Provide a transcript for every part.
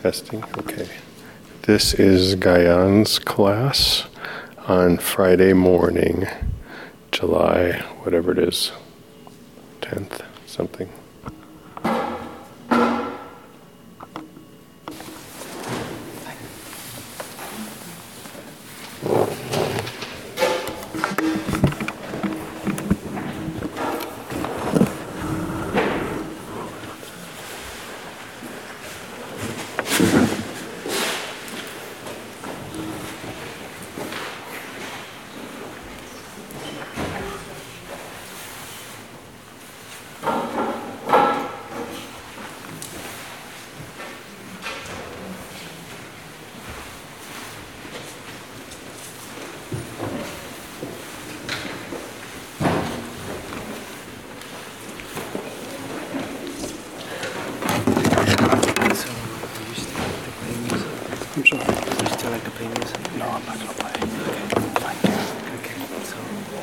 Testing, okay. This is Gayan's class on Friday morning, July, whatever it is, 10th, something. I'm sorry. You still like to play music? No, I'm not gonna play. Okay, Thank you. okay, so...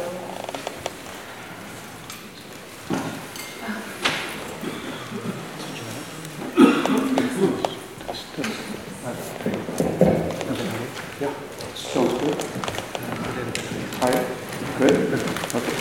Yeah, sounds good. Hi. Good? Okay.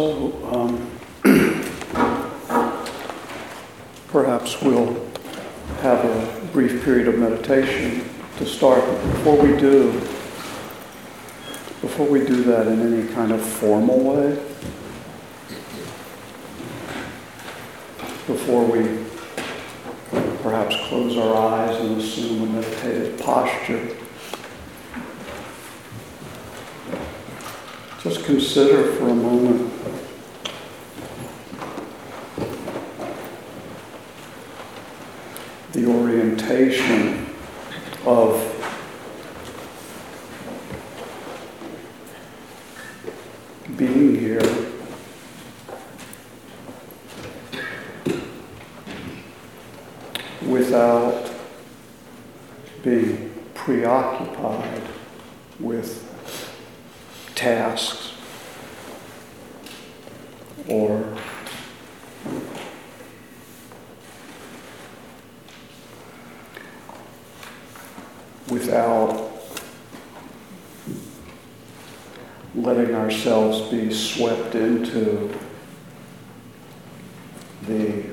So perhaps we'll have a brief period of meditation to start. But before we do that in any kind of formal way, before we perhaps close our eyes and assume a meditative posture, just consider for a moment the orientation of being here without being preoccupied with tasks or without letting ourselves be swept into the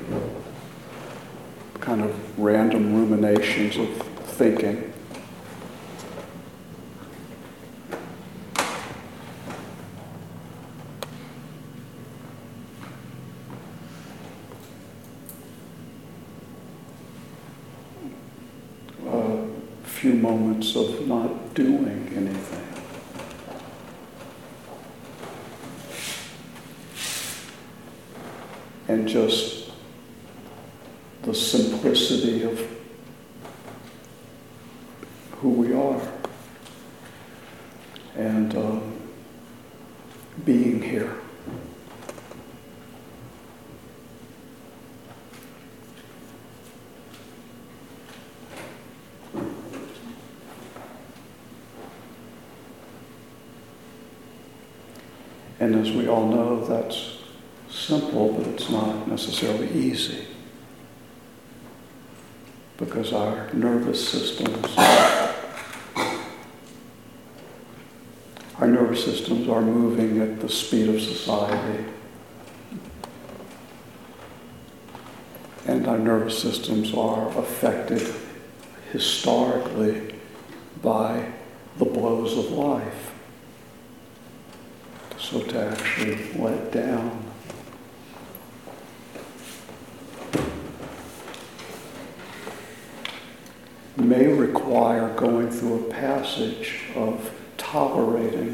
kind of random ruminations of thinking. Few moments of not doing anything. And just the simplicity of who we are and being here. And as we all know, that's simple, but it's not necessarily easy. Because our nervous systems are moving at the speed of society. And our nervous systems are affected historically by the blows of life. So to actually let down may require going through a passage of tolerating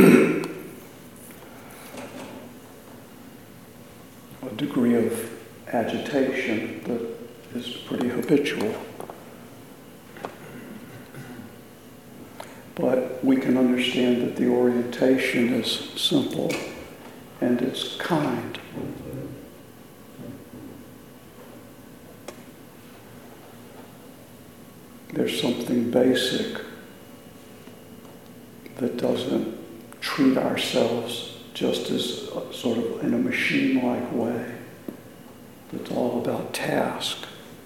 a degree of agitation that is pretty habitual. But we can understand that the orientation is simple and it's kind. There's something basic that doesn't treat ourselves just as sort of in a machine-like way. It's all about task.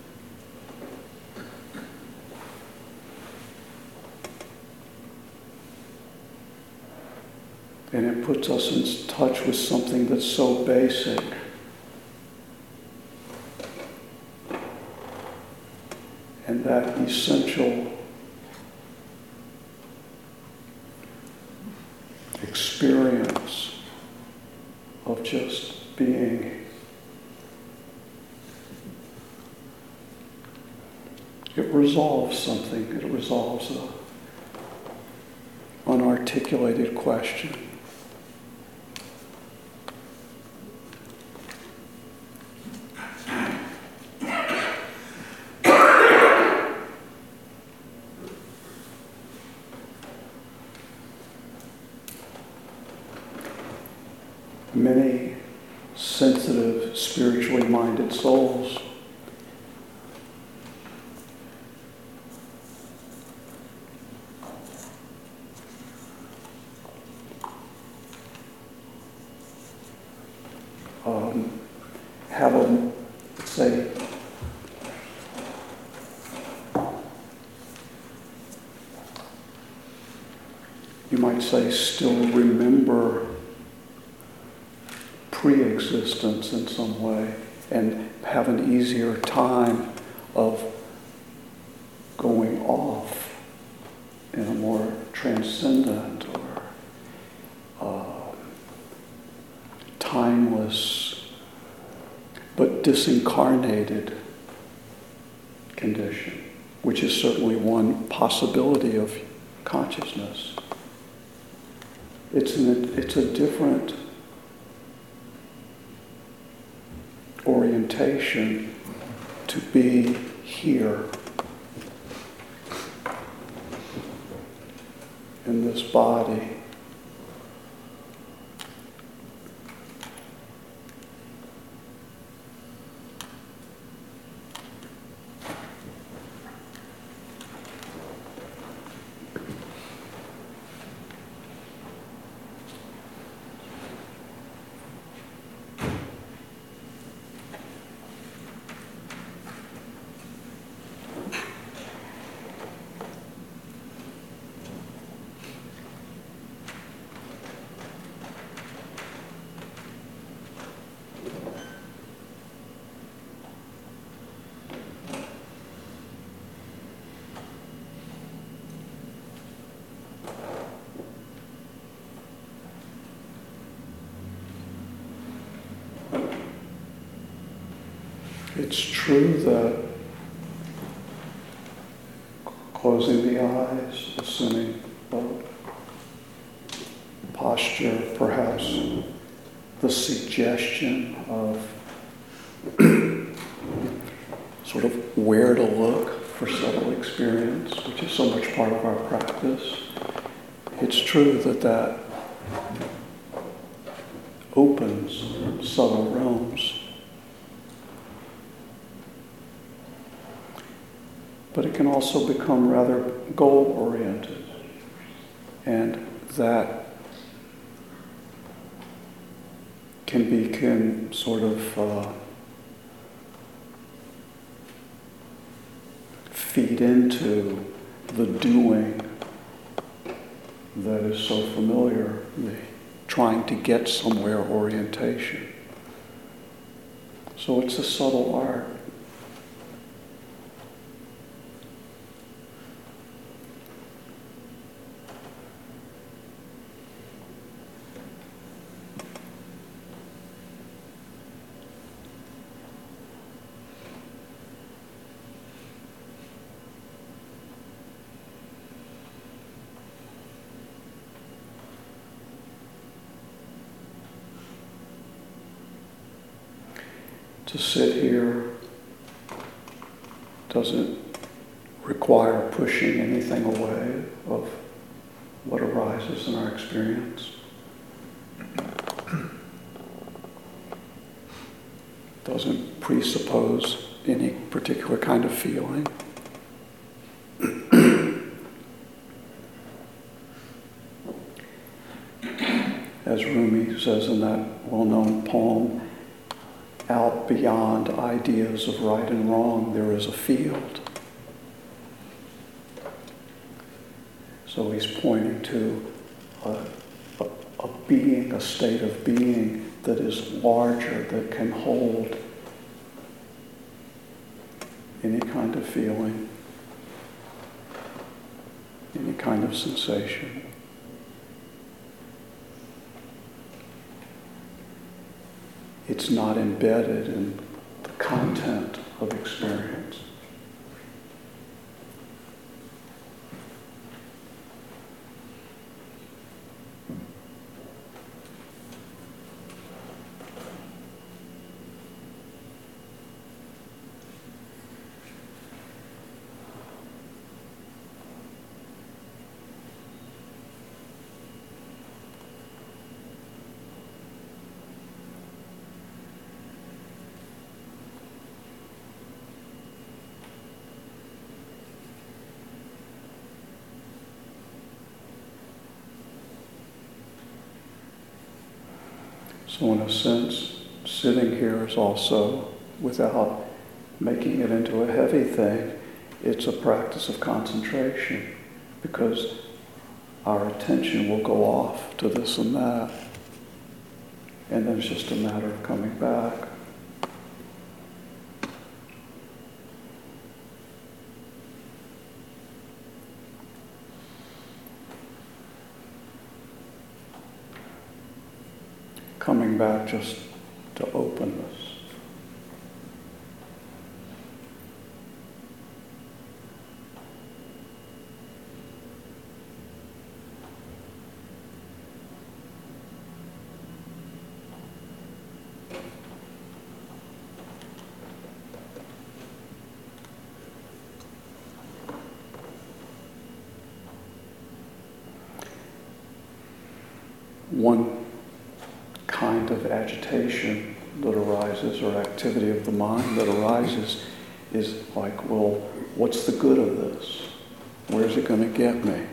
And it puts us in touch with something that's so basic. And that essential experience of just being. It resolves something. It resolves an unarticulated question. Many sensitive, spiritually minded souls have a, say, you might say, still remember existence in some way and have an easier time of going off in a more transcendent or timeless but disincarnated condition, which is certainly one possibility of consciousness. It's a different orientation to be here in this body. It's true that closing the eyes, assuming a posture, perhaps the suggestion of sort of where to look for subtle experience, which is so much part of our practice. It's true that opens subtle realms. But it can also become rather goal-oriented, and that can sort of feed into the doing that is so familiar, the trying to get somewhere orientation. So it's a subtle art. To sit here doesn't require pushing anything away of what arises in our experience. Doesn't presuppose any particular kind of feeling. As Rumi says in that well-known poem, out beyond ideas of right and wrong, there is a field. So he's pointing to a being, a state of being that is larger, that can hold any kind of feeling, any kind of sensation. It's not embedded in the content of experience. So in a sense, sitting here is also, without making it into a heavy thing, it's a practice of concentration, because our attention will go off to this and that. and then it's just a matter of coming back. Coming back just to openness. One kind of agitation that arises, or activity of the mind that arises, is like, well, what's the good of this? Where's it going to get me?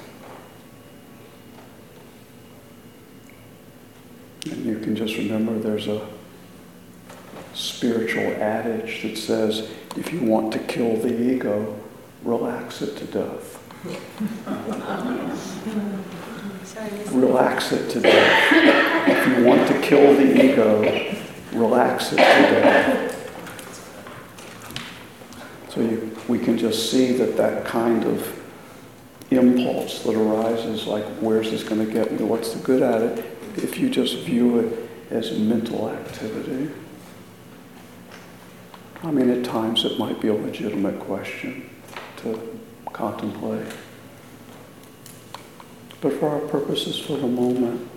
And you can just remember there's a spiritual adage that says, if you want to kill the ego, relax it to death. Relax it to death. If you want to kill the ego, relax it to death. So we can just see that kind of impulse that arises, like, where's this going to get me? What's the good at it? If you just view it as mental activity. I mean, at times it might be a legitimate question to contemplate. But for our purposes for the moment,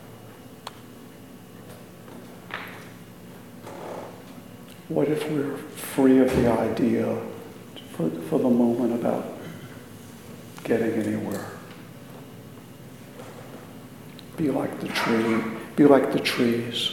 what if we're free of the idea for the moment about getting anywhere? Be like the tree, be like the trees.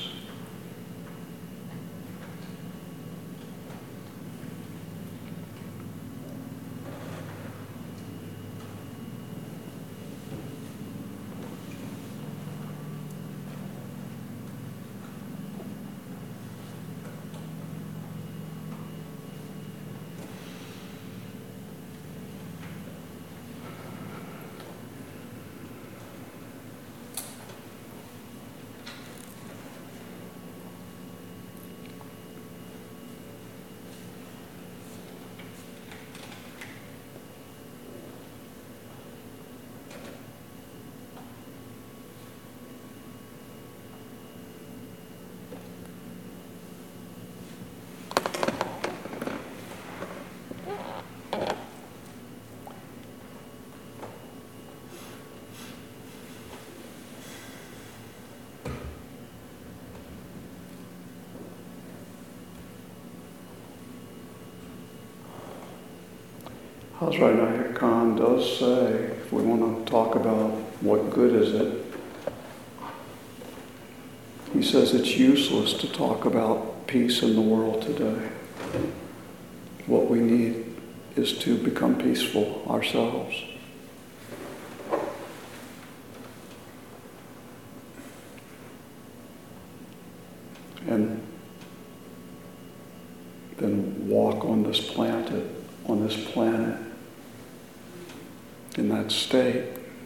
Hazrat Khan does say, if we want to talk about what good is it, he says it's useless to talk about peace in the world today. What we need is to become peaceful ourselves. And then walk on this planet in that state.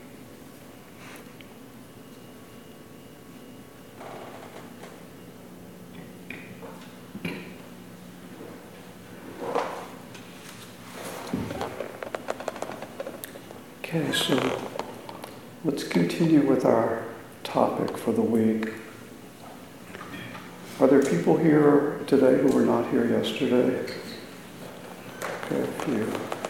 Okay, so let's continue with our topic for the week. Are there people here today who were not here yesterday? Okay, a few.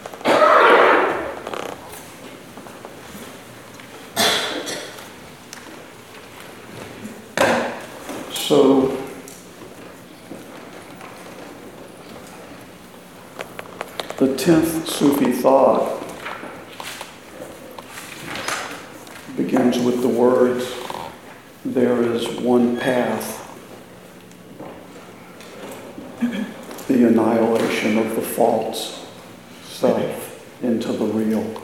So, the 10th Sufi thought begins with the words, there is one path, the annihilation of the false self into the real.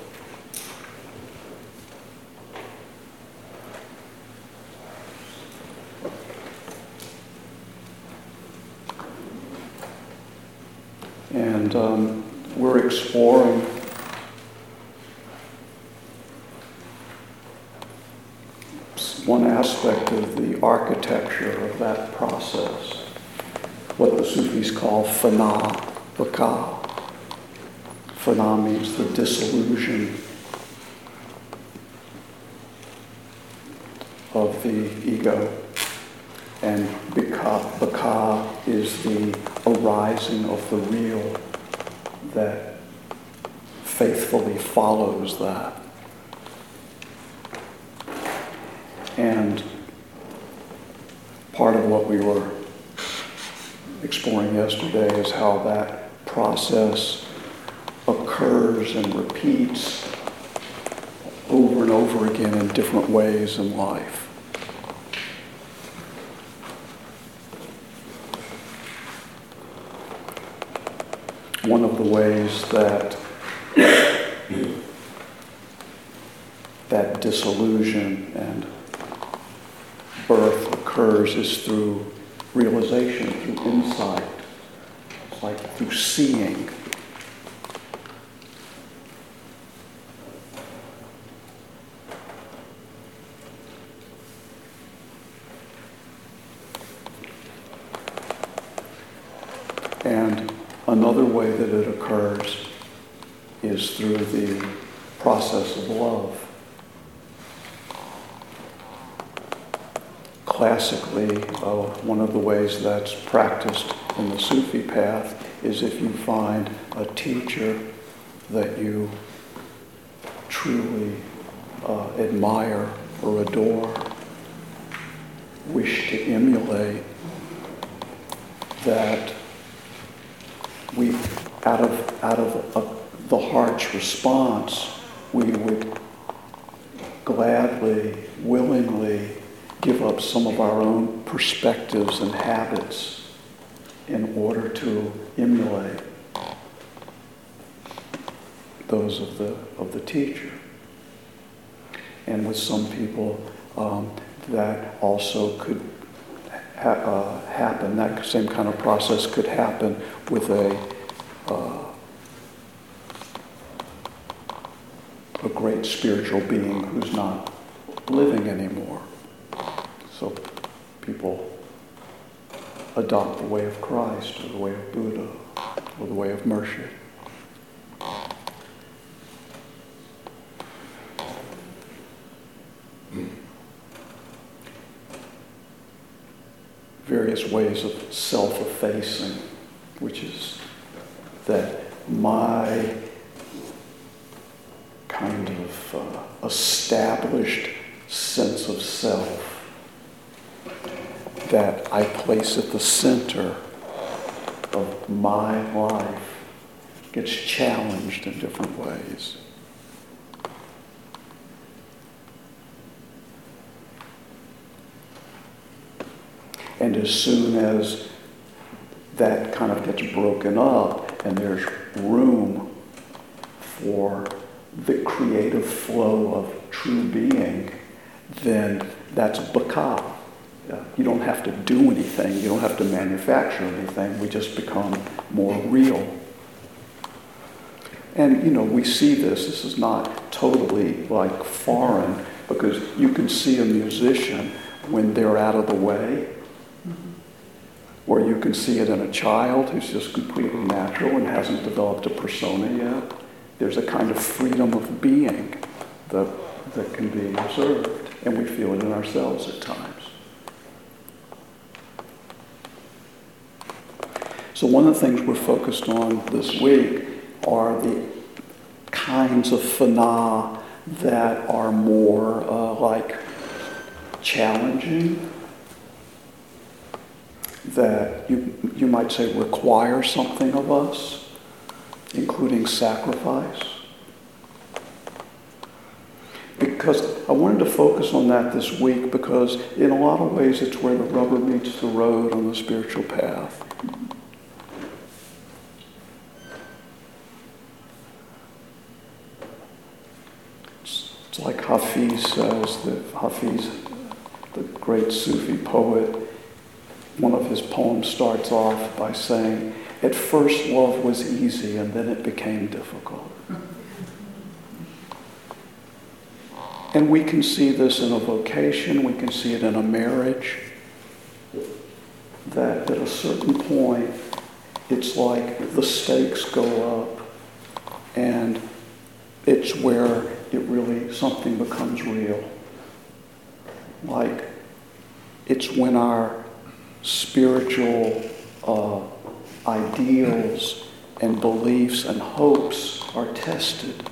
And we're exploring one aspect of the architecture of that process, what the Sufis call fana, baka. Fana means the dissolution of the ego, and baka is the arising of the real that faithfully follows that. And part of what we were exploring yesterday is how that process occurs and repeats over and over again in different ways in life. One of the ways that that disillusion and birth occurs is through realization, through insight. It's like through seeing. And another way that it occurs is through the process of love. Classically, one of the ways that's practiced in the Sufi path is if you find a teacher that you truly admire or adore, wish to emulate, that we, out of the heart's response, we would gladly, willingly give up some of our own perspectives and habits in order to emulate those of the teacher. And with some people, that also could happen. That same kind of process could happen with a great spiritual being who's not living anymore. So people adopt the way of Christ, or the way of Buddha, or the way of Murshid. Various ways of self-effacing, which is that my kind of established sense of self that I place at the center of my life gets challenged in different ways. And as soon as that kind of gets broken up and there's room for the creative flow of true being, then that's baka. You don't have to do anything. You don't have to manufacture anything. We just become more real. And, we see this. This is not totally like foreign, because you can see a musician when they're out of the way, or you can see it in a child who's just completely natural and hasn't developed a persona yet. There's a kind of freedom of being that can be observed, and we feel it in ourselves at times. So one of the things we're focused on this week are the kinds of phenomena that are more like challenging, that you might say require something of us, including sacrifice. Because I wanted to focus on that this week, because in a lot of ways it's where the rubber meets the road on the spiritual path. It's like Hafiz says, Hafiz, the great Sufi poet, one of his poems starts off by saying, "At first love was easy and then it became difficult." And we can see this in a vocation, we can see it in a marriage, that at a certain point, it's like the stakes go up, and it's where something becomes real. Like, it's when our spiritual ideals and beliefs and hopes are tested.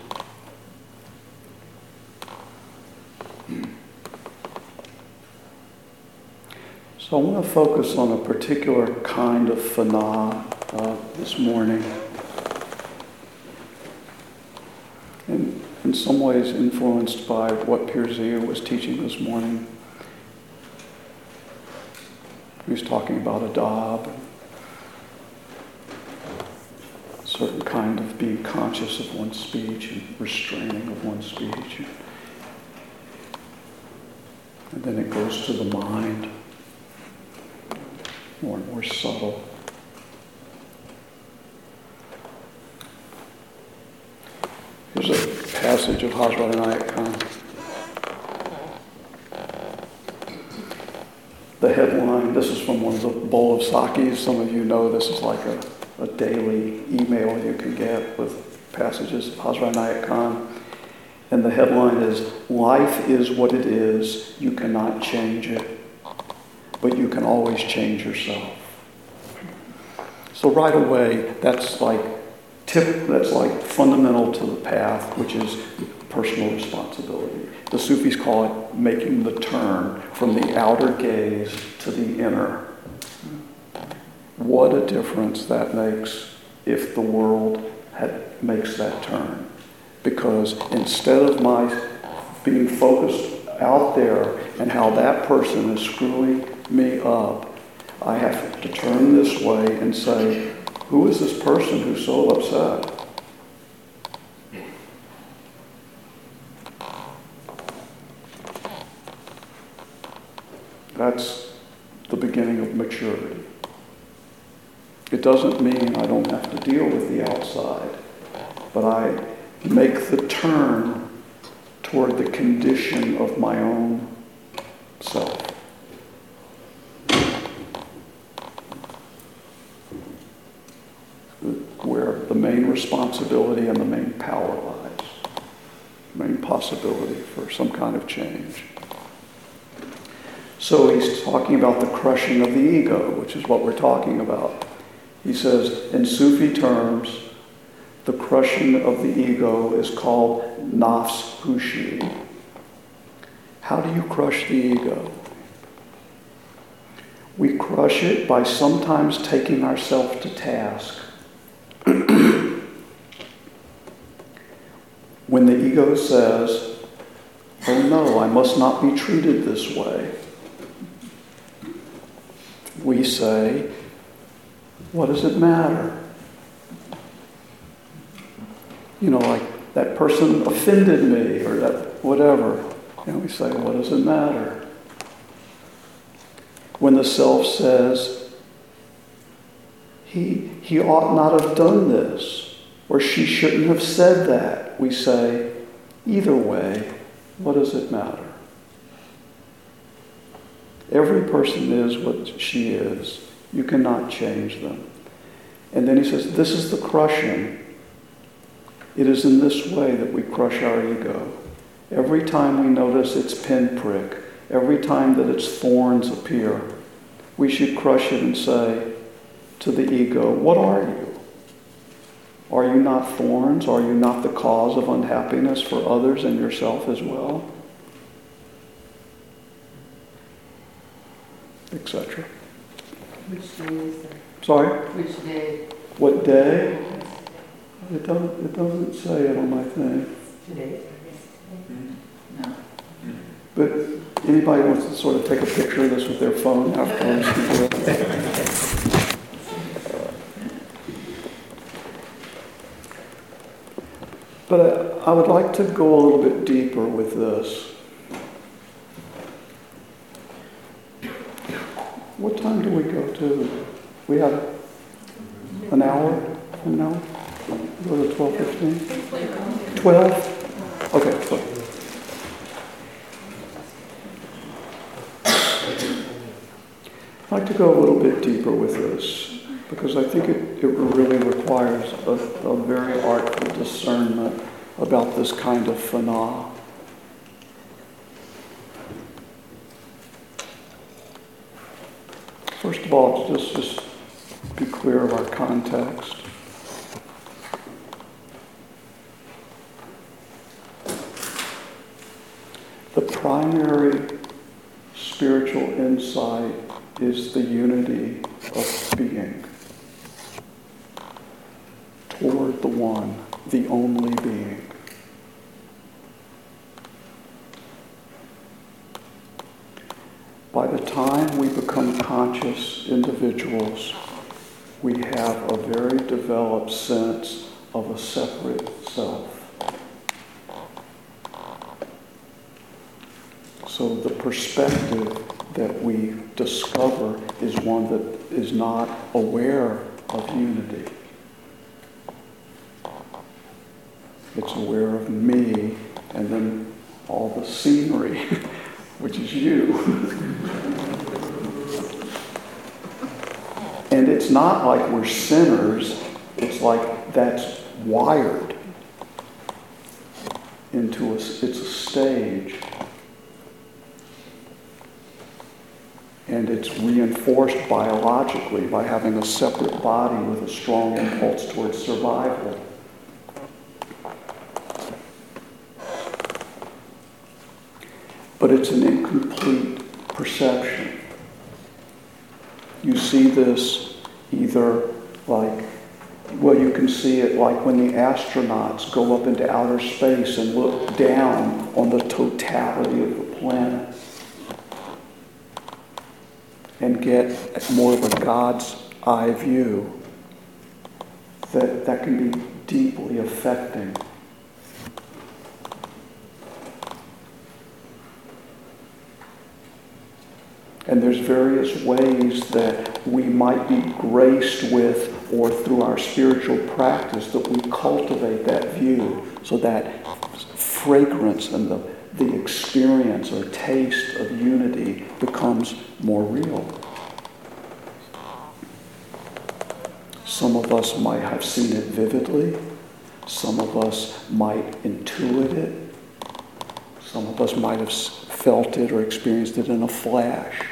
So I want to focus on a particular kind of phenomena this morning. And in some ways influenced by what Pirzia was teaching this morning. He was talking about adab, a certain kind of being conscious of one's speech and restraining of one's speech. And then it goes to the mind, more and more subtle. Here's a passage of Hazrat Inayat Khan. The headline, this is from one of the bowl of sakis. Some of you know this is like a daily email you can get with passages of Hazrat Inayat Khan. And the headline is, "Life is what it is. You cannot change it, but you can always change yourself." So right away, that's like fundamental to the path, which is personal responsibility. The Sufis call it making the turn from the outer gaze to the inner. What a difference that makes if the world makes that turn. Because instead of my being focused out there and how that person is screwing me up, I have to turn this way and say, who is this person who's so upset? That's the beginning of maturity. It doesn't mean I don't have to deal with the outside, but I make the turn toward the condition of my own self. Where the main responsibility and the main power lies. Main possibility for some kind of change. So he's talking about the crushing of the ego, which is what we're talking about. He says, in Sufi terms, the crushing of the ego is called nafs hushi. How do you crush the ego? We crush it by sometimes taking ourselves to task. When the ego says, oh no, I must not be treated this way, we say, what does it matter? You know, like that person offended me or that whatever. And we say, what does it matter? When the self says, he ought not have done this, or she shouldn't have said that, we say, either way, what does it matter? Every person is what she is. You cannot change them. And then he says, this is the crushing. It is in this way that we crush our ego. Every time we notice its pinprick, every time that its thorns appear, we should crush it and say to the ego, what are you? Are you not thorns? Are you not the cause of unhappiness for others and yourself as well? Etc. Which day is that? Sorry? Which day? What day? It doesn't say it on my thing. Today? No. But anybody wants to sort of take a picture of this with their phone afterwards? But I would like to go a little bit deeper with this. What time do we go to? We have an hour from now? Go to 12:15? 12? Okay, 12. like to go a little bit deeper with this because I think it really requires a very artful discernment about this kind of phenomena. First of all, let's just be clear of our context. The primary spiritual insight is the unity of being toward the one, the only being. By the time we become conscious individuals, we have a very developed sense of a separate self. So the perspective that we discover is one that is not aware of unity. It's aware of me and then all the scenery, which is you. And it's not like we're sinners. It's like that's wired into it's a stage. And it's reinforced biologically by having a separate body with a strong impulse towards survival. But it's an incomplete perception. You see this either like, well, you can see it like when the astronauts go up into outer space and look down on the totality of the planet and get more of a God's eye view. That can be deeply affecting. And there's various ways that we might be graced with, or through our spiritual practice, that we cultivate that view so that fragrance and the experience or taste of unity becomes more real. Some of us might have seen it vividly. Some of us might intuit it. Some of us might have felt it or experienced it in a flash.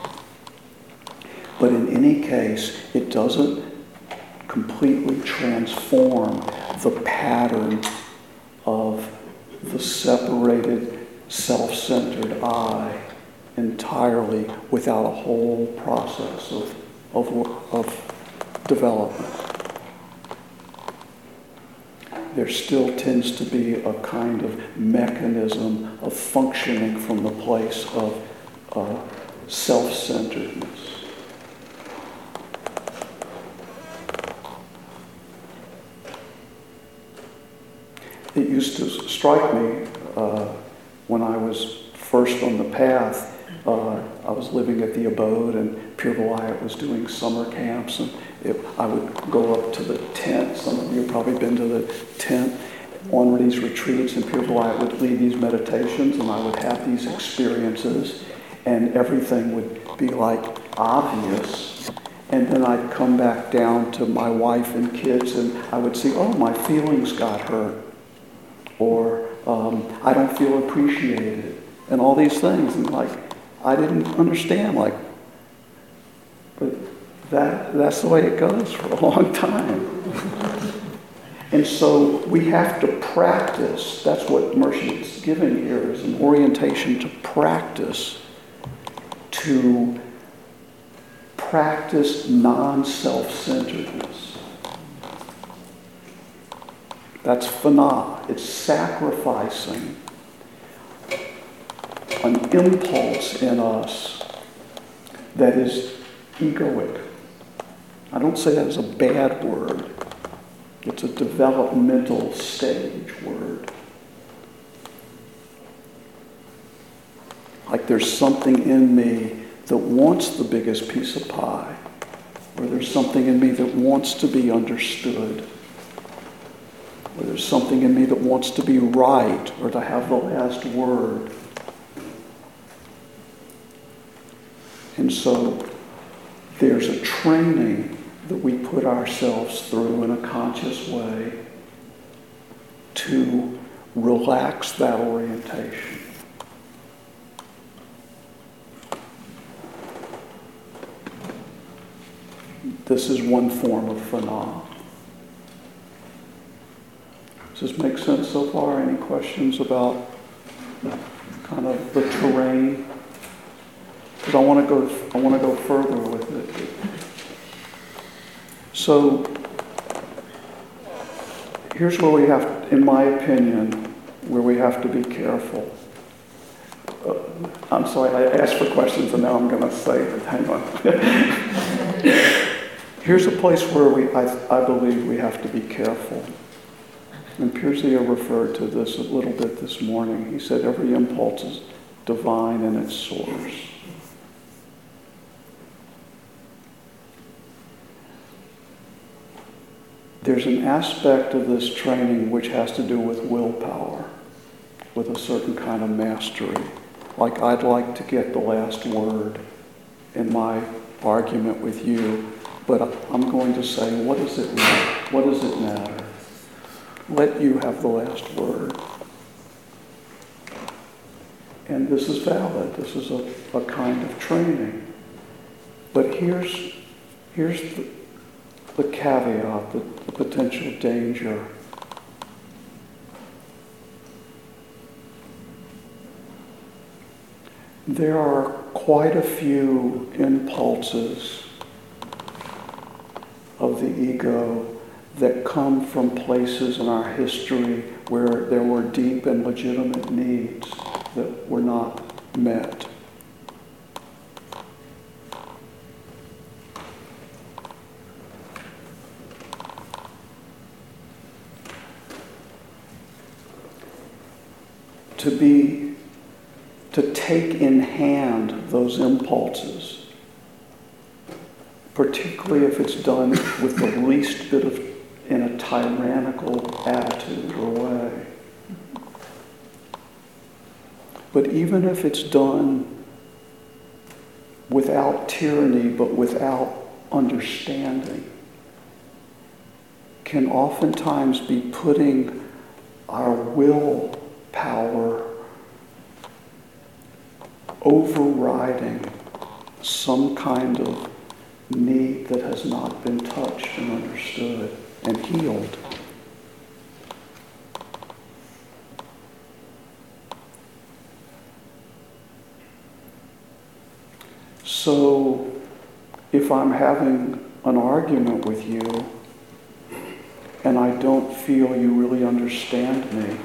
But in any case, it doesn't completely transform the pattern of the separated, self-centered I entirely without a whole process of development. There still tends to be a kind of mechanism of functioning from the place of self-centeredness. It used to strike me when I was first on the path. I was living at the Abode, and Pure Vilayat was doing summer camps, and I would go up to the tent. Some of you have probably been to the tent on these retreats, and Pure Vilayat would lead these meditations, and I would have these experiences, and everything would be like obvious. And then I'd come back down to my wife and kids, and I would see, oh, my feelings got hurt. Or I don't feel appreciated, and all these things, and like I didn't understand, like, but that's the way it goes for a long time. And so we have to practice. That's what Mercy is giving here, is an orientation to practice non-self-centeredness. That's fana. It's sacrificing an impulse in us that is egoic. I don't say that as a bad word. It's a developmental stage word. Like there's something in me that wants the biggest piece of pie, or there's something in me that wants to be understood, or there's something in me that wants to be right or to have the last word. And so there's a training that we put ourselves through in a conscious way to relax that orientation. This is one form of phenomena. Does this make sense so far? Any questions about kind of the terrain? Because I want to go further with it. So here's where we have, in my opinion, where we have to be careful. I'm sorry, I asked for questions and now I'm going to say it. Hang on. Here's a place where I believe we have to be careful. And Pirzia referred to this a little bit this morning. He said every impulse is divine in its source. There's an aspect of this training which has to do with willpower, with a certain kind of mastery. Like I'd like to get the last word in my argument with you, but I'm going to say, what does it matter? What does it matter? Let you have the last word. And this is valid. This is a kind of training. But here's the caveat, the potential danger. There are quite a few impulses of the ego that come from places in our history where there were deep and legitimate needs that were not met. To take in hand those impulses, particularly if it's done with the least bit of, in a tyrannical attitude or way. But even if it's done without tyranny, but without understanding, can oftentimes be putting our will power overriding some kind of need that has not been touched and understood and healed. So, if I'm having an argument with you and I don't feel you really understand me,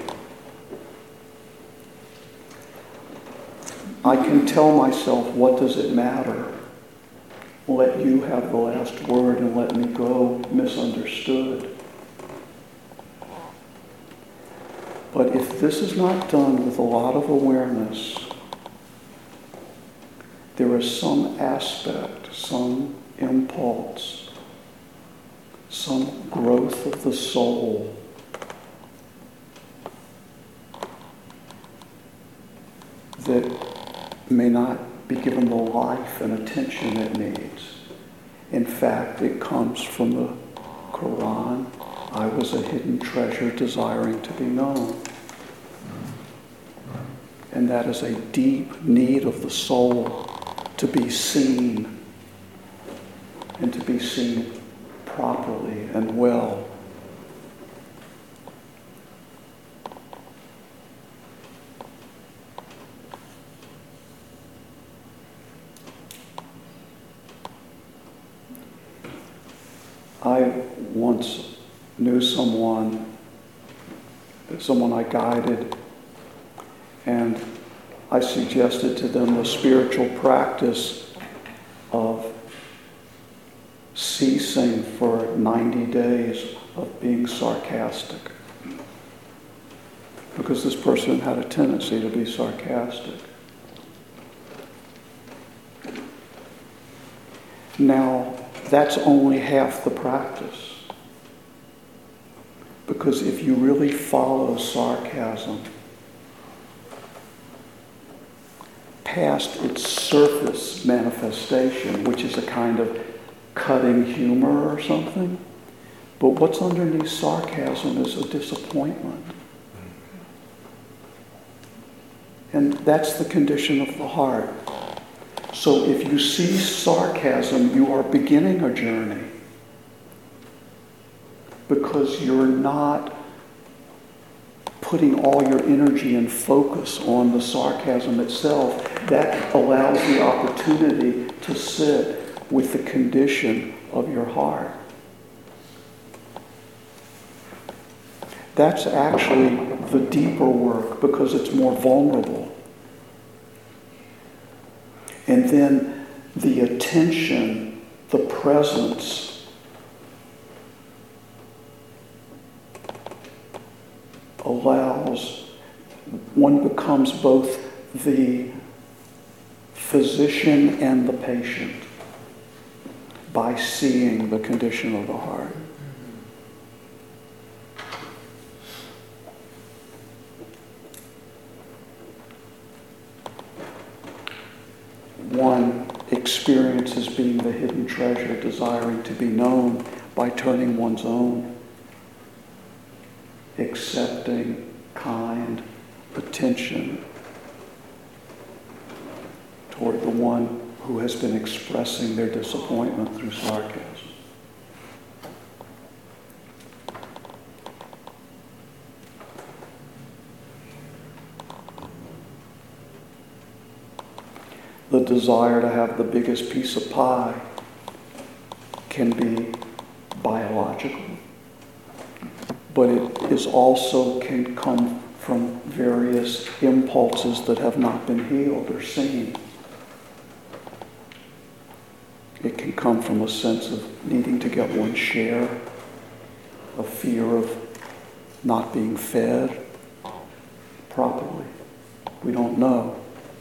I can tell myself, what does it matter? Let you have the last word and let me go misunderstood. But if this is not done with a lot of awareness, there is some aspect, some impulse, some growth of the soul that may not be given the life and attention it needs. In fact, it comes from the Quran. I was a hidden treasure desiring to be known. And that is a deep need of the soul to be seen, and to be seen properly and well. I once knew someone I guided, and I suggested to them the spiritual practice of ceasing for 90 days of being sarcastic. Because this person had a tendency to be sarcastic. Now, that's only half the practice. Because if you really follow sarcasm past its surface manifestation, which is a kind of cutting humor or something. But what's underneath sarcasm is a disappointment. And that's the condition of the heart. So if you see sarcasm, you are beginning a journey. Because you're not putting all your energy and focus on the sarcasm itself. That allows the opportunity to sit with the condition of your heart. That's actually the deeper work because it's more vulnerable. And then the attention, the presence, allows, one becomes both the physician and the patient by seeing the condition of the heart. One experiences being the hidden treasure, desiring to be known by turning one's own accepting, kind attention toward the one who has been expressing their disappointment through sarcasm. The desire to have the biggest piece of pie can be biological, but it is also can come from various impulses that have not been healed or seen. It can come from a sense of needing to get one's share, a fear of not being fed properly. We don't know.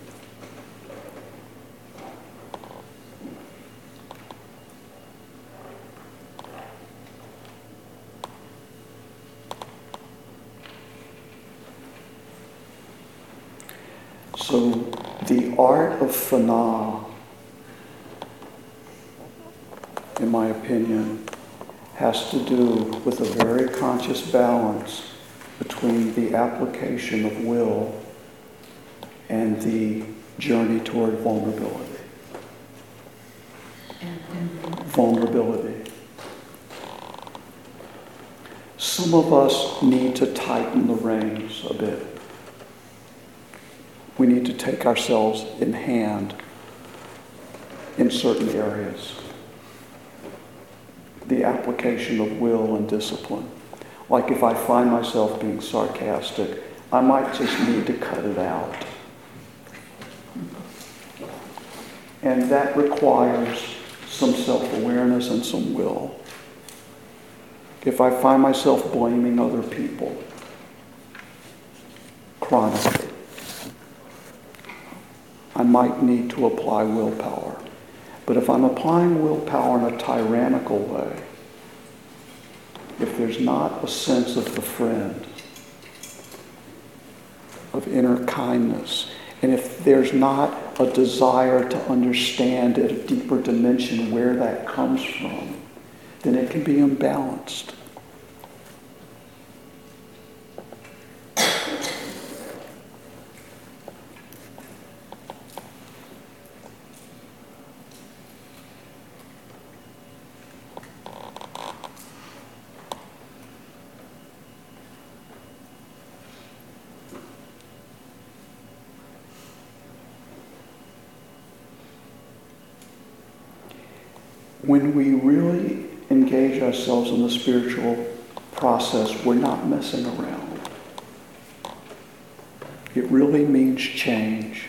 So the art of Fana, in my opinion, has to do with a very conscious balance between the application of will and the journey toward vulnerability. Vulnerability. Some of us need to tighten the reins a bit. We need to take ourselves in hand in certain areas. The application of will and discipline. Like if I find myself being sarcastic, I might just need to cut it out. And that requires some self-awareness and some will. If I find myself blaming other people chronically, I might need to apply willpower. But if I'm applying willpower in a tyrannical way, if there's not a sense of the friend, of inner kindness, and if there's not a desire to understand at a deeper dimension where that comes from, then it can be imbalanced. When we really engage ourselves in the spiritual process, we're not messing around. It really means change.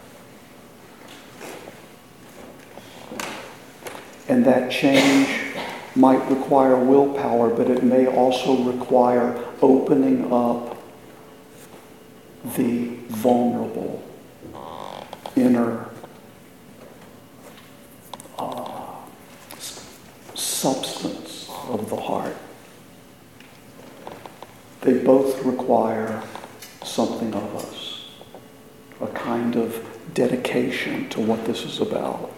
And that change might require willpower, but it may also require opening up the vulnerable inner substance of the heart. They both require something of us. a kind of dedication to what this is about.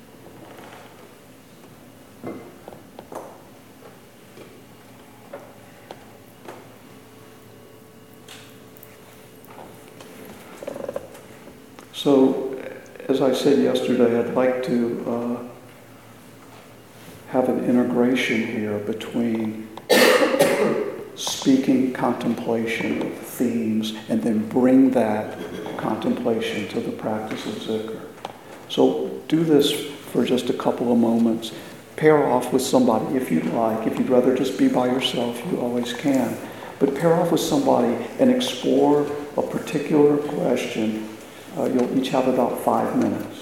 So, as I said yesterday, I'd like to have an integration here between speaking contemplation of themes and then bring that contemplation to the practice of zikr. So do this for just a couple of moments. Pair off with somebody if you'd like. If you'd rather just be by yourself, you always can. But pair off with somebody and explore a particular question. You'll each have about 5 minutes.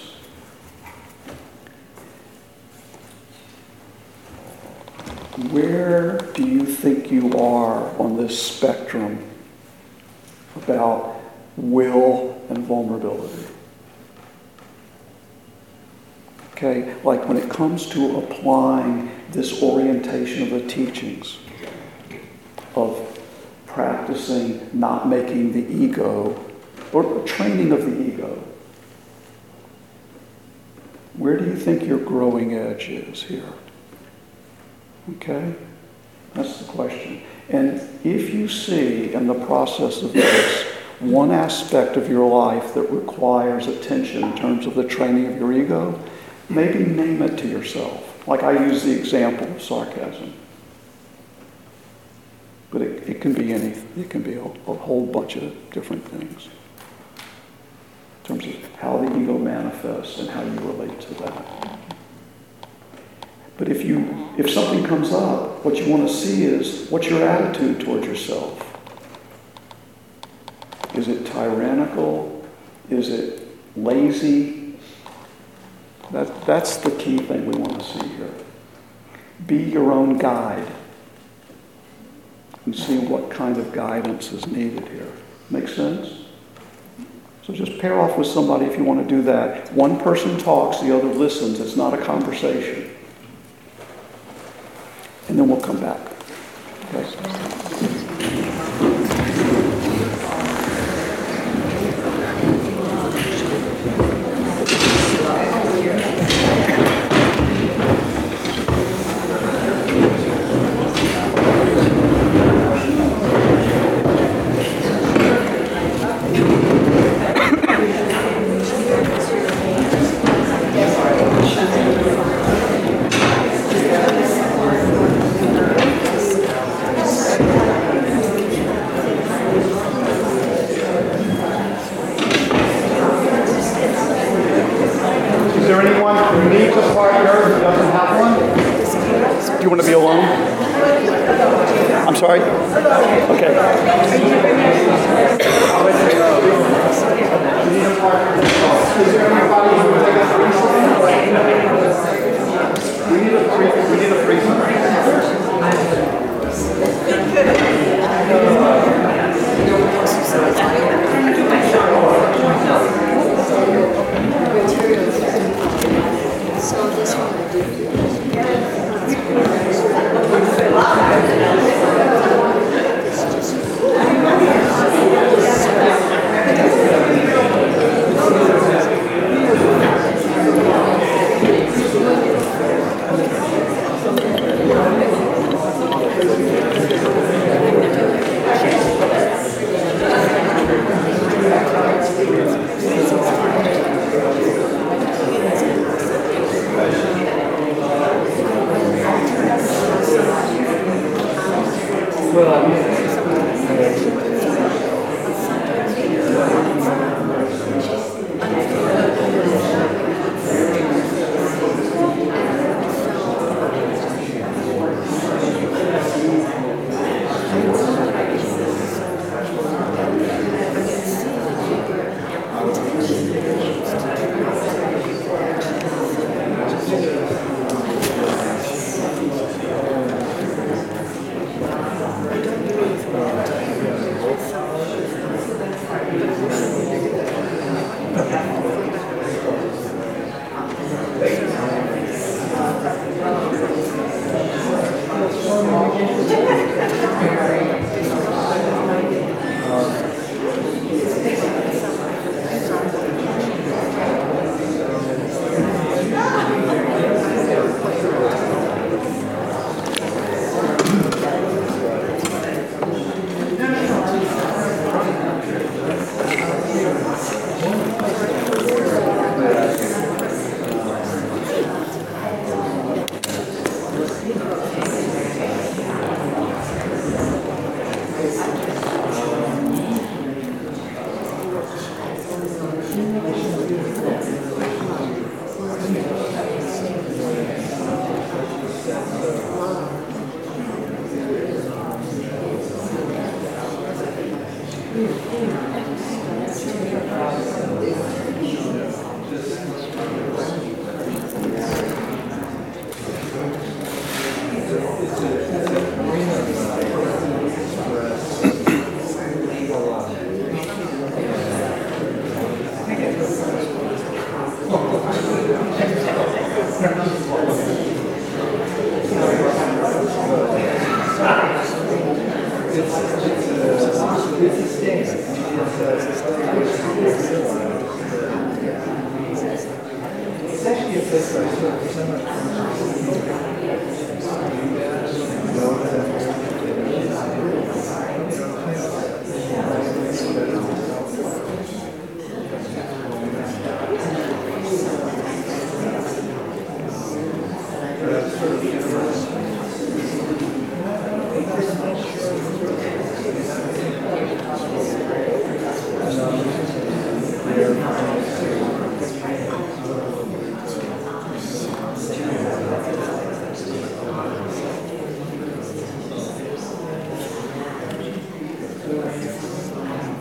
Where do you think you are on this spectrum about will and vulnerability? Okay, like when it comes to applying this orientation of the teachings, of practicing not making the ego, or training of the ego, where do you think your growing edge is here? Okay? That's the question. And if you see in the process of this one aspect of your life that requires attention in terms of the training of your ego, maybe name it to yourself. Like I use the example of sarcasm. But it can be anything. It can be a whole bunch of different things. In terms of how the ego manifests and how you relate to that. But if something comes up, what you want to see is, what's your attitude towards yourself? Is it tyrannical? Is it lazy? That's the key thing we want to see here. Be your own guide and see what kind of guidance is needed here. Make sense? So just pair off with somebody if you want to do that. One person talks, the other listens. It's not a conversation. And then we'll come back. Okay. Do you want to be alone? I'm sorry? Okay. Is there anybody who would take a threesome? We need a threesome. So this one will do.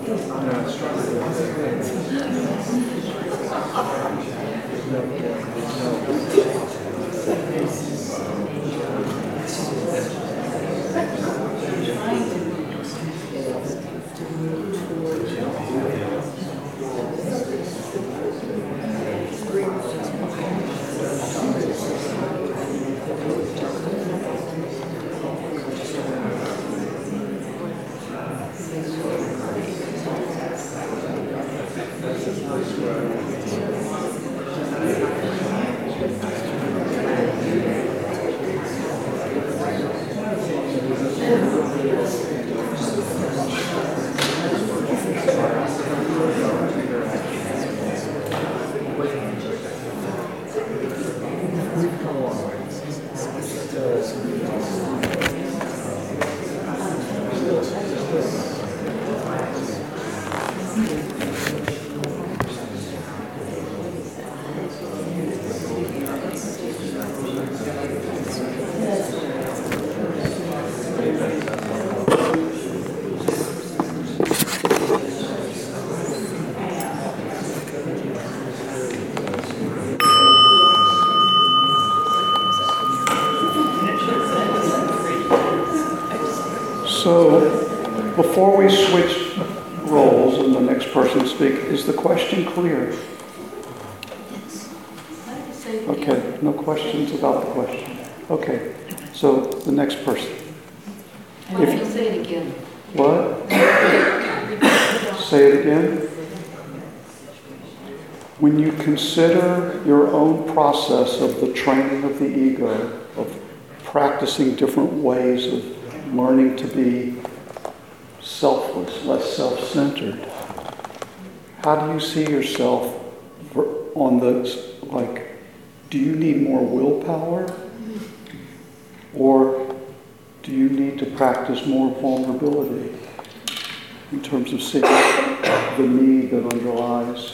So, before we switch roles and the next person speak, is the question clear? Okay, no questions about the question. Okay, so the next person. Why don't you say it again? What? Say it again. When you consider your own process of the training of the ego, of practicing different ways of learning to be selfless, less self-centered, how do you see yourself on the, like, do you need more willpower? Or do you need to practice more vulnerability in terms of seeing the need that underlies?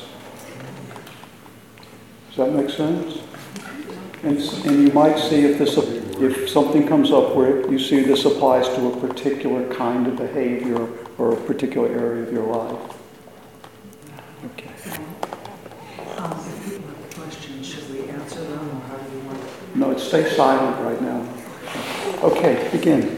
Does that make sense? And you might see if something comes up where you see this applies to a particular kind of behavior or a particular area of your life. Okay. If people have questions, should we answer them, or how do you want it? No, stay silent right now. Okay, begin.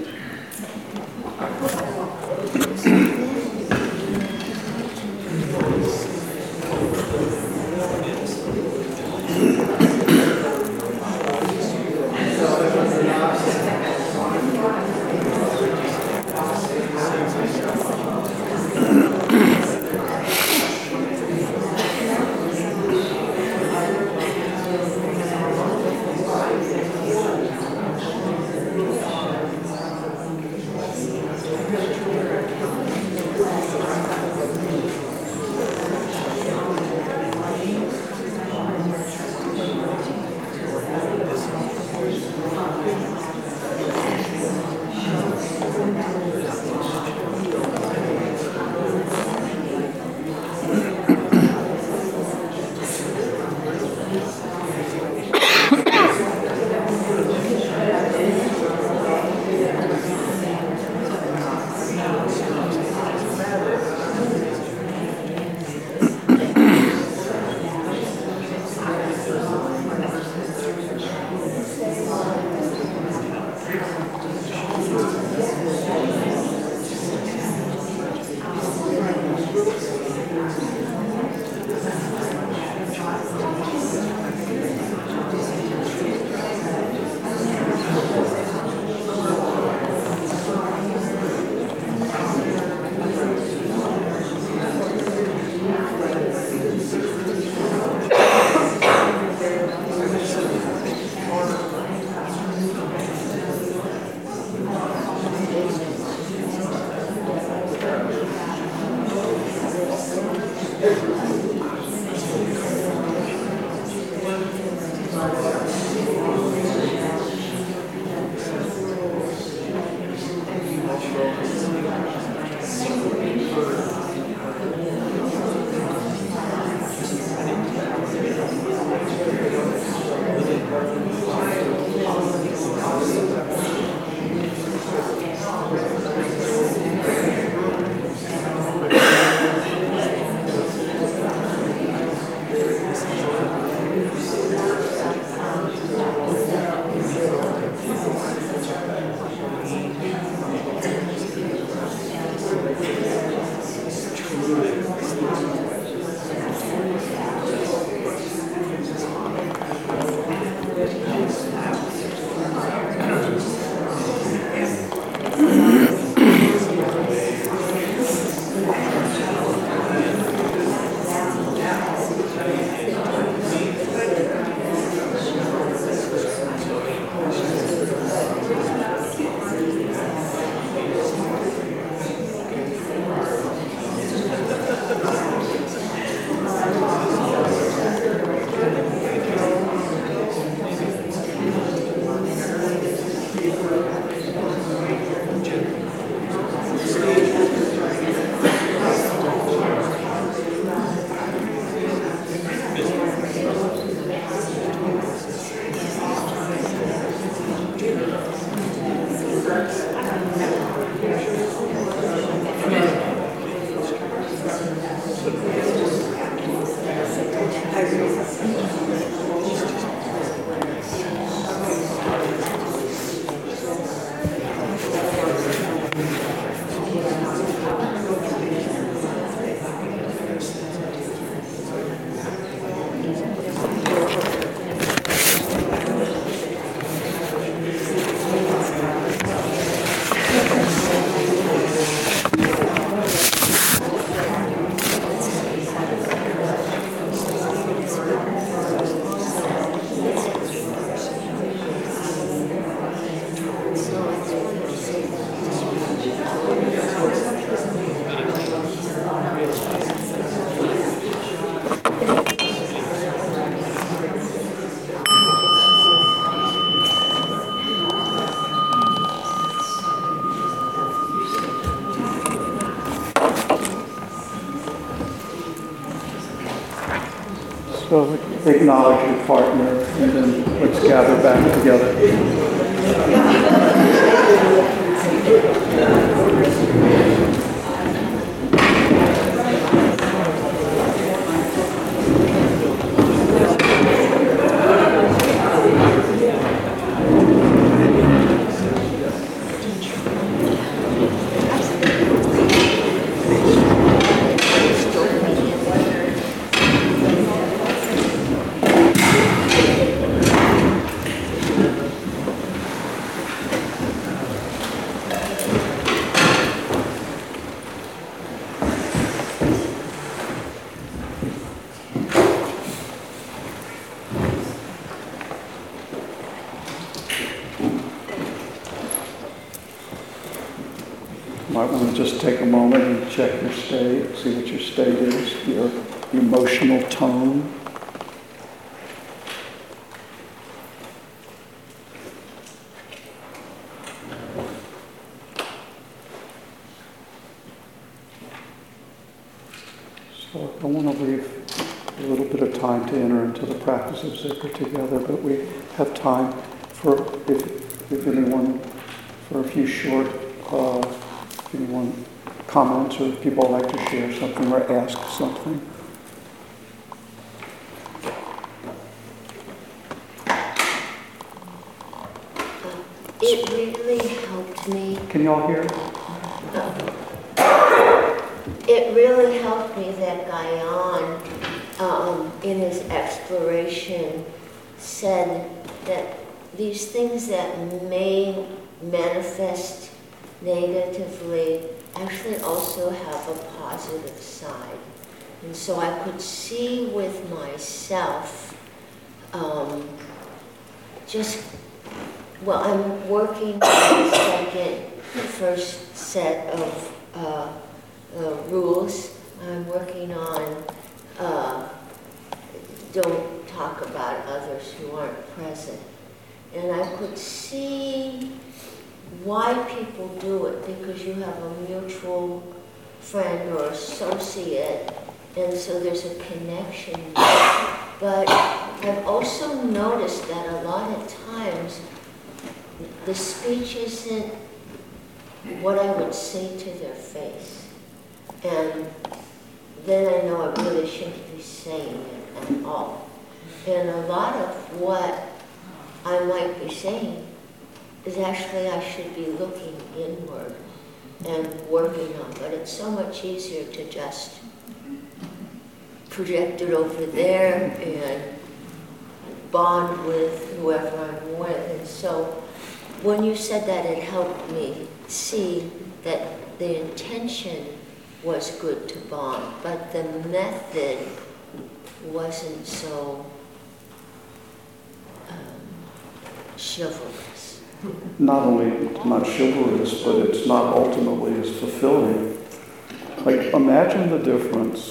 So acknowledge your partner, and then let's gather back together. Might want to just take a moment and check your state, see what your state is, your emotional tone. So I want to leave a little bit of time to enter into the practice of zikr together, but we have time for, if anyone, for a few short anyone comments or if people would like to share something or ask something. It really helped me. Can you all hear? It really helped me that Guyon, in his exploration, said that these things that may manifest negatively actually also have a positive side. And so I could see with myself, I'm working on the first set of rules. I'm working on don't talk about others who aren't present. And I could see why people do it, because you have a mutual friend or associate, and so there's a connection. But I've also noticed that a lot of times the speech isn't what I would say to their face. And then I know I really shouldn't be saying it at all. And a lot of what I might be saying is actually I should be looking inward and working on, but it's so much easier to just project it over there and bond with whoever I'm with. And so when you said that, it helped me see that the intention was good to bond, but the method wasn't so chivalrous. Not only not chivalrous, but it's not ultimately as fulfilling. Like, imagine the difference.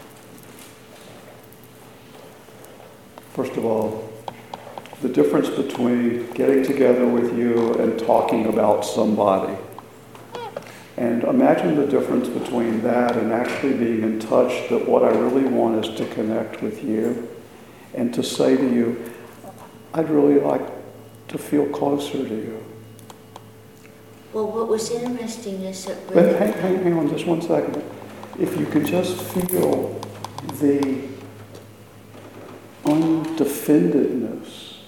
First of all, the difference between getting together with you and talking about somebody. And imagine the difference between that and actually being in touch that what I really want is to connect with you and to say to you, I'd really like to feel closer to you. Well, what was interesting is that But hang on just one second. If you can just feel the undefendedness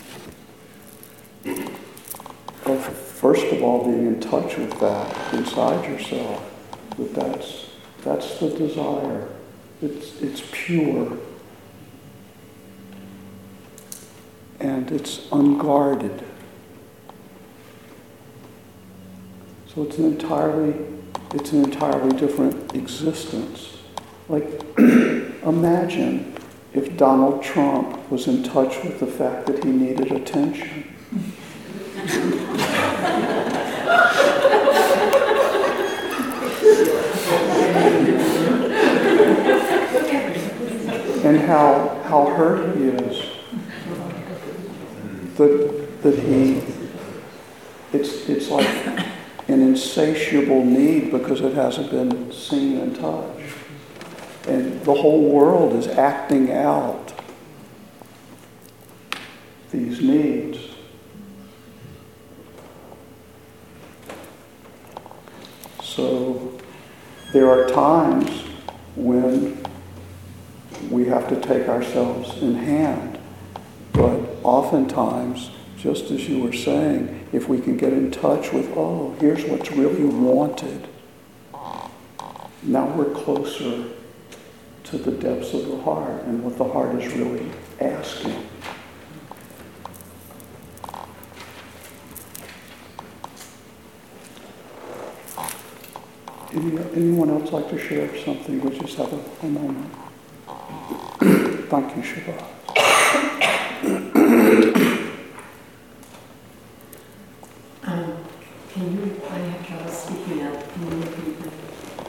of, first of all, being in touch with that inside yourself, that's the desire. It's pure. And it's unguarded. So it's an entirely different existence. Like, imagine if Donald Trump was in touch with the fact that he needed attention. And how hurt he is. It's like an insatiable need because it hasn't been seen and touched. And the whole world is acting out these needs. So there are times when we have to take ourselves in hand, but oftentimes, just as you were saying, if we can get in touch with, oh, here's what's really wanted, now we're closer to the depths of the heart and what the heart is really asking. Anyone else like to share something? We just have a moment. Thank you, Shiva. I have trouble speaking up. Can you repeat that?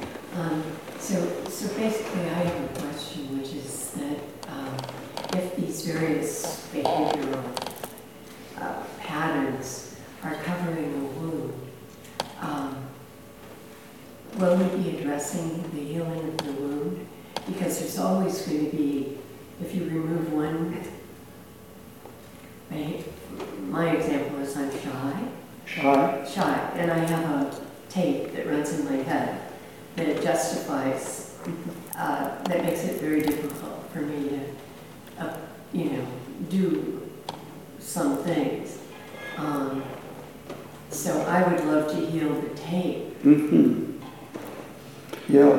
So basically I have a question, which is that if these various behavioral patterns are covering a wound, will we be addressing the healing of the wound? Because there's always going to be, if you remove one, my example is I'm shy, and I have a tape that runs in my head that justifies, that makes it very difficult for me to, do some things. So I would love to heal the tape. Mm-hmm. Yeah,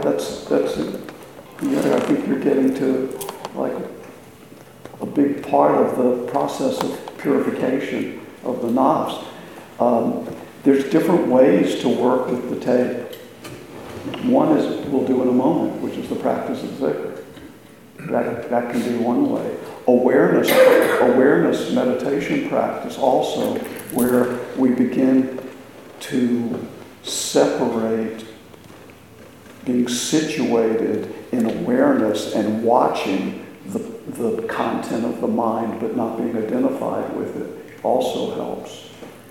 I think you're getting to like a big part of the process of purification of the nafs. There's different ways to work with the tape. One is, we'll do in a moment, which is the practice of zikr. That can be one way. Awareness meditation practice also, where we begin to separate being situated in awareness and watching the content of the mind but not being identified with it, also helps.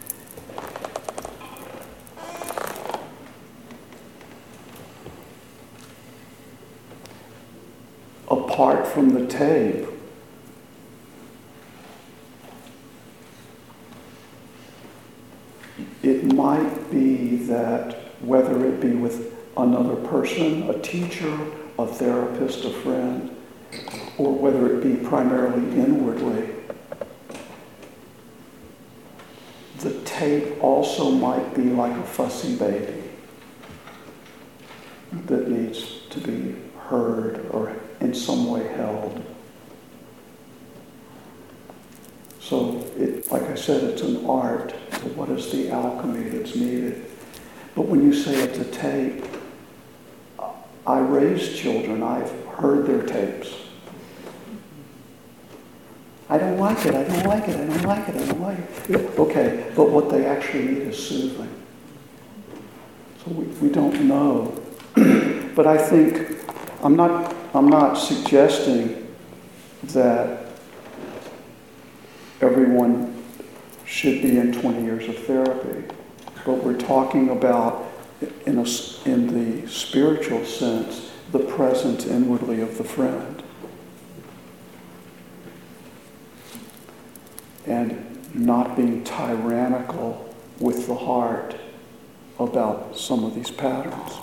Apart from the tape, it might be that whether it be with another person, a teacher, a therapist, a friend, or whether it be primarily inwardly, the tape also might be like a fussy baby that needs to be heard or in some way held. So, like I said, it's an art. So what is the alchemy that's needed? But when you say it's a tape, I raised children. I've heard their tapes. I don't like it. Okay, but what they actually need is soothing. So we don't know. But I think I'm not suggesting that everyone should be in 20 years of therapy. But we're talking about, in the spiritual sense, the presence inwardly of the friend. And not being tyrannical with the heart about some of these patterns.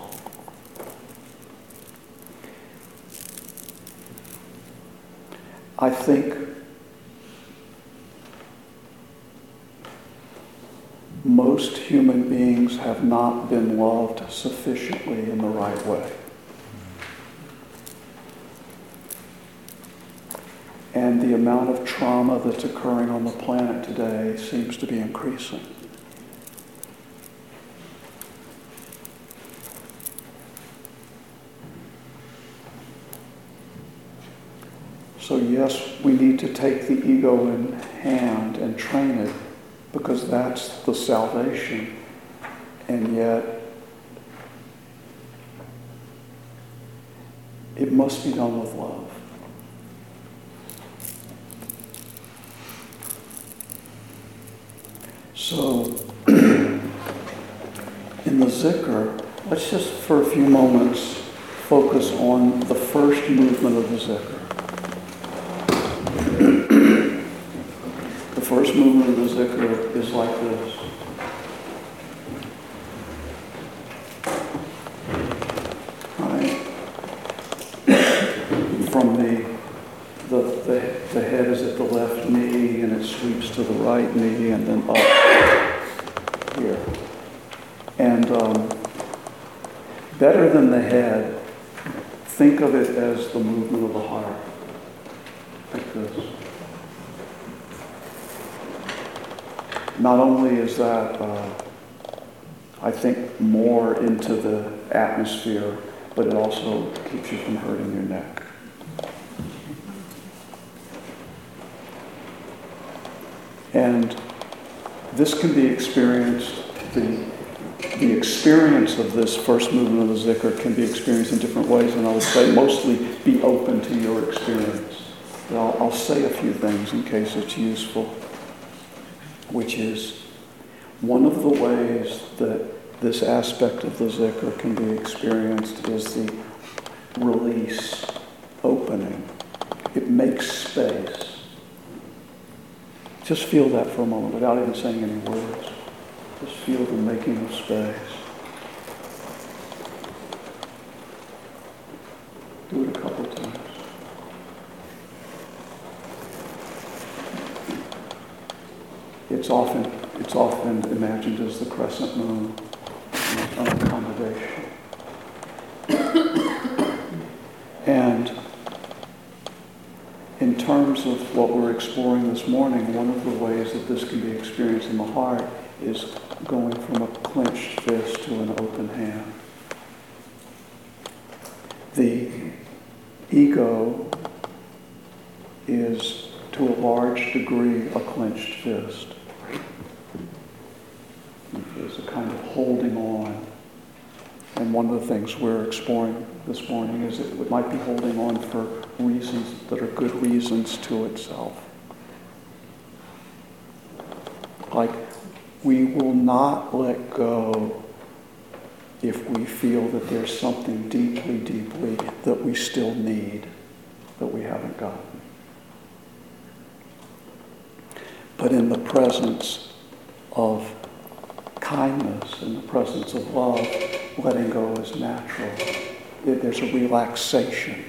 I think most human beings have not been loved sufficiently in the right way. And the amount of trauma that's occurring on the planet today seems to be increasing. So yes, we need to take the ego in hand and train it, because that's the salvation. And yet, it must be done with love. So, in the zikr, let's just for a few moments focus on the first movement of the zikr. The zikr is like this. Right? From the head is at the left knee, and it sweeps to the right knee, and then up here. And better than the head, think of it as the movement of the heart, like this. Not only is that, I think, more into the atmosphere, but it also keeps you from hurting your neck. And this can be experienced, the experience of this first movement of the zikr can be experienced in different ways, and I would say mostly be open to your experience. I'll say a few things in case it's useful, which is one of the ways that this aspect of the zikr can be experienced is the release, opening. It makes space. Just feel that for a moment without even saying any words. Just feel the making of space. Do it a couple of times. It's often imagined as the crescent moon in an accommodation. And in terms of what we're exploring this morning, one of the ways that this can be experienced in the heart is going from a clenched fist to an open hand. The ego is, to a large degree, a clenched fist. There's a kind of holding on. And one of the things we're exploring this morning is it might be holding on for reasons that are good reasons to itself. Like, we will not let go if we feel that there's something deeply, deeply that we still need, that we haven't gotten. But in the presence of kindness, in the presence of love, letting go is natural. There's a relaxation.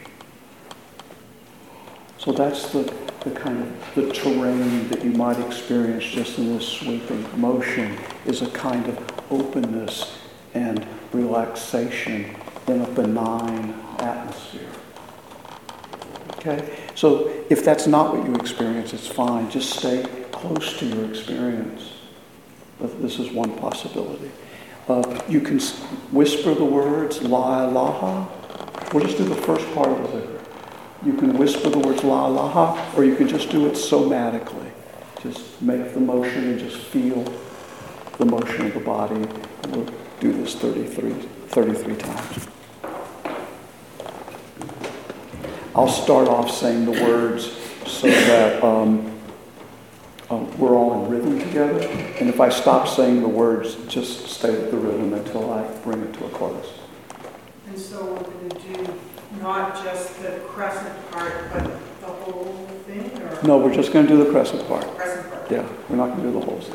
So that's the kind of the terrain that you might experience just in this sweeping motion, is a kind of openness and relaxation in a benign atmosphere. Okay? So if that's not what you experience, it's fine. Just stay close to your experience. But this is one possibility. You can whisper the words La ilaha. We'll just do the first part of the zikr. You can whisper the words La ilaha, or you can just do it somatically. Just make the motion and just feel the motion of the body. We'll do this 33 times. I'll start off saying the words so that we're all in rhythm together. And if I stop saying the words, just stay with the rhythm until I bring it to a close. And so we're going to do not just the crescent part, but the whole thing? Or? No, we're just going to do the crescent part. Crescent part. Yeah, we're not going to do the whole thing.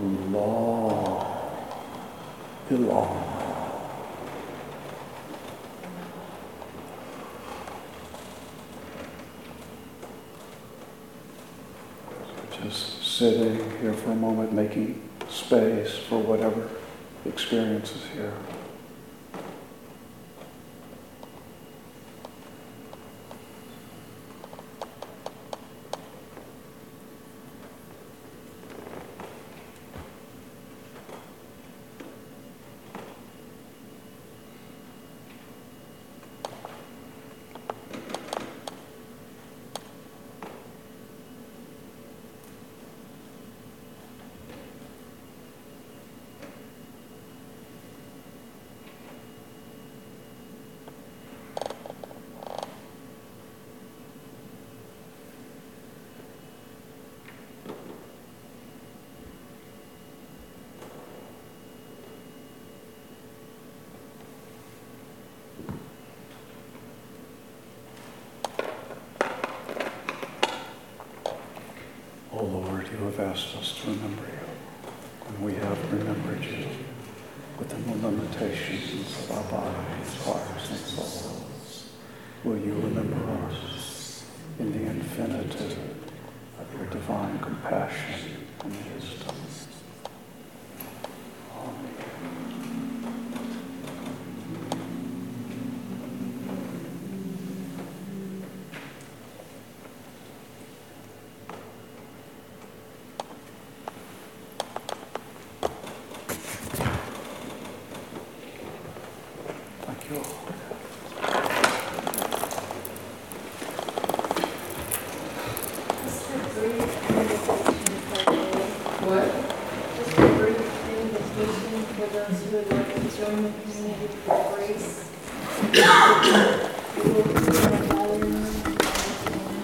Allah, Ilah. Just sitting here for a moment, making space for whatever experience is here. Oh Lord, you have asked us to remember you, and we have remembered you within the limitations of our bodies, hearts, and souls. Will you remember us in the infinitude of your divine compassion and wisdom? Thank you. Just a brief invitation for what? Just a brief invitation for those who would like to join the community for grace. We will